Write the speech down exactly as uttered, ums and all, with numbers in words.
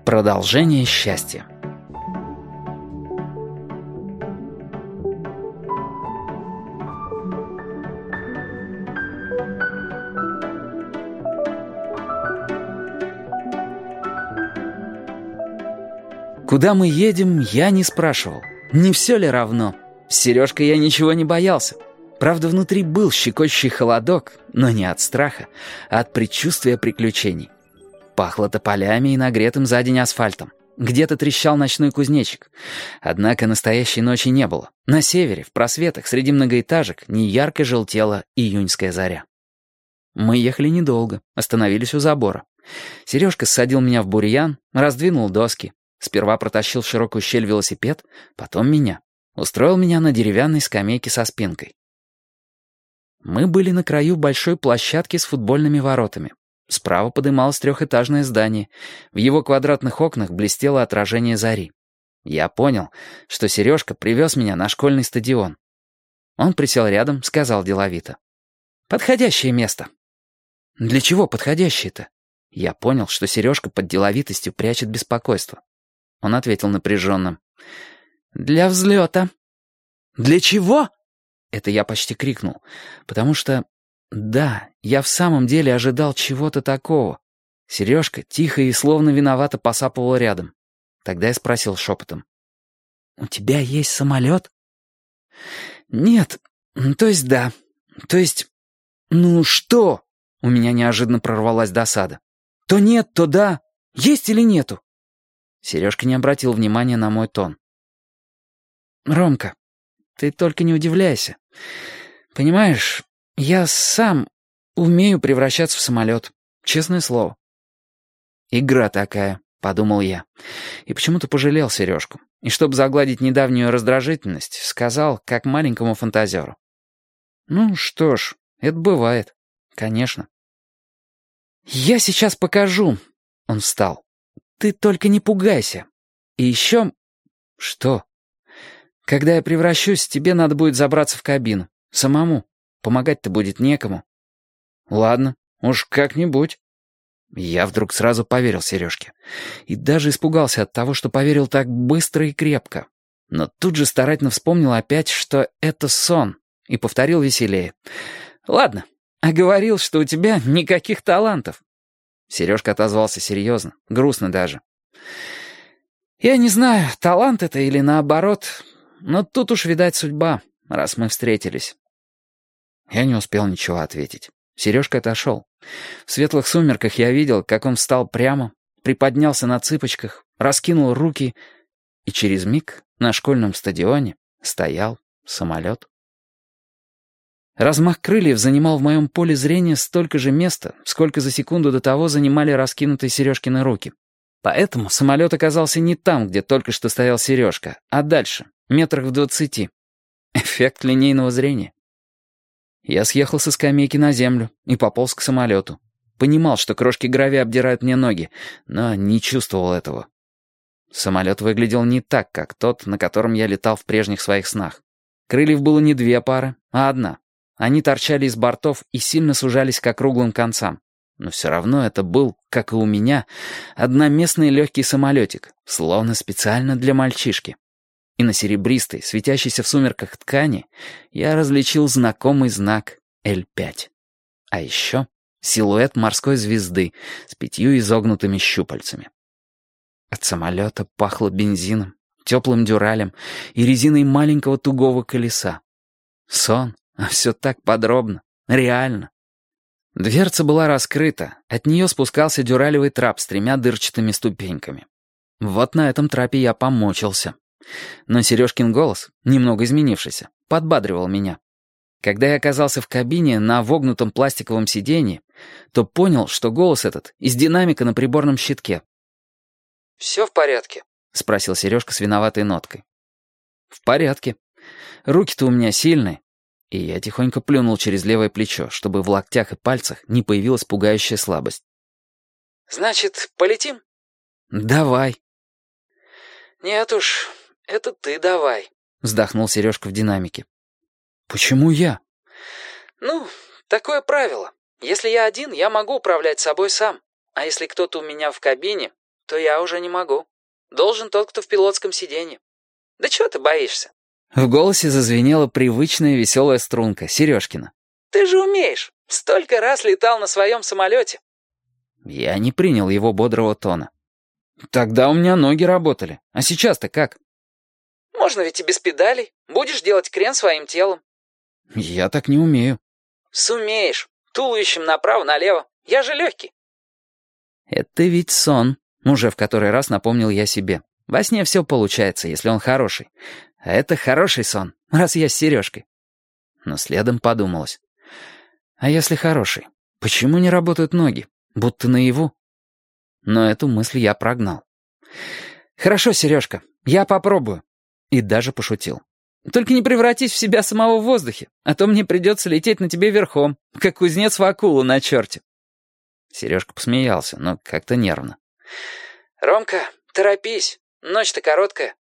Продолжение счастья. Куда мы едем, я не спрашивал. Не все ли равно? С Сережкой я ничего не боялся. Правда, внутри был щекочущий холодок, но не от страха, а от предчувствия приключений. Пахло тополями и нагретым за день асфальтом. Где-то трещал ночной кузнечик. Однако настоящей ночи не было. На севере, в просветах, среди многоэтажек, неярко желтела июньская заря. Мы ехали недолго, остановились у забора. Сережка ссадил меня в бурьян, раздвинул доски. Сперва протащил в широкую щель велосипед, потом меня. Устроил меня на деревянной скамейке со спинкой. Мы были на краю большой площадки с футбольными воротами. Справа подымалось трехэтажное здание. В его квадратных окнах блестело отражение зари. Я понял, что Сережка привез меня на школьный стадион. Он присел рядом, сказал деловито: «Подходящее место». «Для чего подходящее-то?» Я понял, что Сережка под деловитостью прячет беспокойство. Он ответил напряженным: «Для взлета». «Для чего?» Это я почти крикнул, потому что... Да, я в самом деле ожидал чего-то такого. Сережка тихо и словно виновато посапывал рядом. Тогда я спросил шепотом: «У тебя есть самолет?» «Нет, то есть да, то есть... Ну что?» У меня неожиданно прорвалась досада. «То нет, то да. Есть или нету?» Сережка не обратил внимания на мой тон. «Ромка, ты только не удивляйся. Понимаешь, я сам умею превращаться в самолет. Честное слово». «Игра такая», — подумал я. И почему-то пожалел Сережку. И чтобы загладить недавнюю раздражительность, сказал, как маленькому фантазеру: «Ну что ж, это бывает. Конечно». «Я сейчас покажу». Он встал. «Ты только не пугайся. И еще...» «Что?» «Когда я превращусь, тебе надо будет забраться в кабину. Самому. Помогать-то будет некому». «Ладно, уж как-нибудь». Я вдруг сразу поверил Сережке. И даже испугался от того, что поверил так быстро и крепко. Но тут же старательно вспомнил опять, что это сон, и повторил веселее: «Ладно, а говорил, что у тебя никаких талантов». Сережка отозвался серьезно, грустно даже. «Я не знаю, талант это или наоборот, но тут уж, видать, судьба, раз мы встретились». Я не успел ничего ответить. Сережка отошел. В светлых сумерках я видел, как он встал прямо, приподнялся на цыпочках, раскинул руки, и через миг на школьном стадионе стоял самолет. Размах крыльев занимал в моем поле зрения столько же места, сколько за секунду до того занимали раскинутые Сережкины руки. Поэтому самолет оказался не там, где только что стоял Сережка, а дальше, метрах в двадцати. Эффект линейного зрения. Я съехал со скамейки на землю и пополз к самолету. Понимал, что крошки гравия обдирают мне ноги, но не чувствовал этого. Самолет выглядел не так, как тот, на котором я летал в прежних своих снах. Крыльев было не две пары, а одна. Они торчали из бортов и сильно сужались к округлым концам. Но все равно это был, как и у меня, одноместный легкий самолетик, словно специально для мальчишки. И на серебристой, светящейся в сумерках ткани я различил знакомый знак Эль пять. А еще силуэт морской звезды с пятью изогнутыми щупальцами. От самолета пахло бензином, теплым дюралем и резиной маленького тугого колеса. Сон, а все так подробно, реально. Дверца была раскрыта, от нее спускался дюралевый трап с тремя дырчатыми ступеньками. Вот на этом трапе я помочился. Но Сережкин голос, немного изменившийся, подбадривал меня. Когда я оказался в кабине на вогнутом пластиковом сиденье, то понял, что голос этот из динамика на приборном щитке. «Все в порядке?» — спросил Сережка с виноватой ноткой. «В порядке. Руки-то у меня сильные». И я тихонько плюнул через левое плечо, чтобы в локтях и пальцах не появилась пугающая слабость. «Значит, полетим?» «Давай». «Нет уж, это ты давай», — вздохнул Сережка в динамике. «Почему я?» «Ну, такое правило. Если я один, я могу управлять собой сам. А если кто-то у меня в кабине, то я уже не могу. Должен тот, кто в пилотском сиденье. Да чего ты боишься?» В голосе зазвенела привычная веселая струнка, Сережкина. «Ты же умеешь. Столько раз летал на своем самолете». Я не принял его бодрого тона. «Тогда у меня ноги работали. А сейчас-то как?» «Можно ведь и без педалей. Будешь делать крен своим телом». «Я так не умею». «Сумеешь. Туловищем направо-налево. Я же легкий». «Это ведь сон», — уже в который раз напомнил я себе. «Во сне все получается, если он хороший. А это хороший сон, раз я с Сережкой». Но следом подумалось. «А если хороший? Почему не работают ноги? Будто наяву?» Но эту мысль я прогнал. «Хорошо, Сережка, я попробую». И даже пошутил. «Только не превратись в себя самого в воздухе, а то мне придется лететь на тебе верхом, как кузнец в акулу на черте». Сережка посмеялся, но как-то нервно. «Ромка, торопись, ночь-то короткая».